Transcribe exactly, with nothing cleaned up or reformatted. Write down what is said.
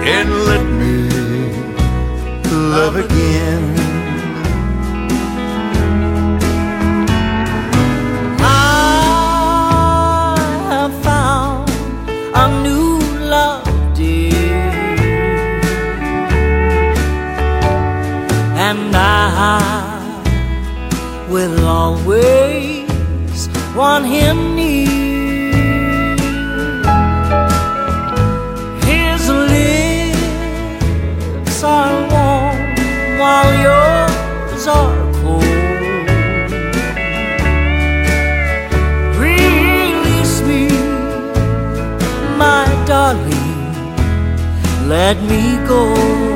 and let me love again. I have found a new love, dear, and I will always want him near. His lips are warm while yours are cold. Release me, my darling, let me go.